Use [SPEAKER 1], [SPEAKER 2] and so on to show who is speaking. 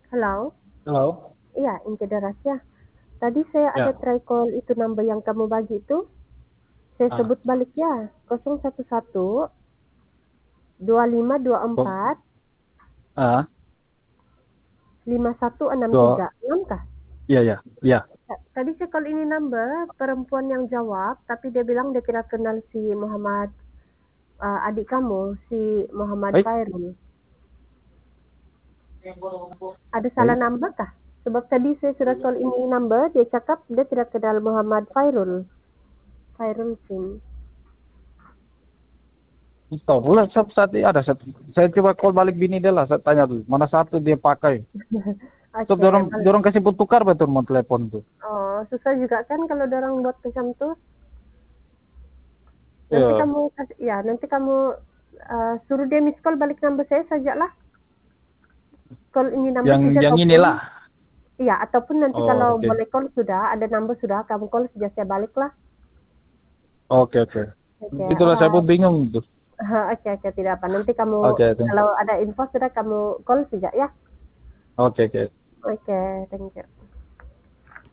[SPEAKER 1] Halo?
[SPEAKER 2] Halo?
[SPEAKER 1] Iya, Inti Daras ya. Tadi saya ada
[SPEAKER 2] Ya.
[SPEAKER 1] try call itu number yang kamu bagi itu. Saya
[SPEAKER 2] Ah,
[SPEAKER 1] sebut balik ya. 011
[SPEAKER 2] kok,
[SPEAKER 1] 2524
[SPEAKER 2] ah,
[SPEAKER 1] 5163.
[SPEAKER 2] dua,
[SPEAKER 1] Belum kah?
[SPEAKER 2] iya, ya, iya.
[SPEAKER 1] Tadi saya call ini number perempuan yang jawab, tapi dia bilang dia tidak kenal si Muhammad, adik kamu, si Muhammad
[SPEAKER 2] Baik,
[SPEAKER 1] Khairul. Ada salah
[SPEAKER 2] baik.
[SPEAKER 1] number kah? Sebab tadi saya sudah call ini number, dia cakap dia tidak kenal Muhammad Khairul. Khairul Sim.
[SPEAKER 2] Tahu pula saat ini ada satu. Saya coba call balik bini dia lah, saya tanya dulu. Mana satu dia pakai. So,
[SPEAKER 1] Oke,
[SPEAKER 2] dorong, dorong kasih tukar betul mau telepon tuh.
[SPEAKER 1] oh, susah juga kan kalau orang buat macam tuh. Nanti
[SPEAKER 2] Iya.
[SPEAKER 1] kamu nanti kamu suruh dia miss call balik number saya sajalah. Call ini number
[SPEAKER 2] Yang
[SPEAKER 1] saja
[SPEAKER 2] yang
[SPEAKER 1] ataupun
[SPEAKER 2] inilah.
[SPEAKER 1] iya ataupun nanti
[SPEAKER 2] Oh,
[SPEAKER 1] kalau
[SPEAKER 2] oke.
[SPEAKER 1] boleh call sudah ada number sudah kamu call saja saya balik lah.
[SPEAKER 2] Oke, oke.
[SPEAKER 1] Oke,
[SPEAKER 2] Itulah saya pun
[SPEAKER 1] alright.
[SPEAKER 2] bingung tuh.
[SPEAKER 1] Oke, oke, tidak apa. Nanti kamu
[SPEAKER 2] Oke, oke.
[SPEAKER 1] kalau ada info sudah kamu call saja ya.
[SPEAKER 2] Oke, oke.
[SPEAKER 1] Oke, thank you.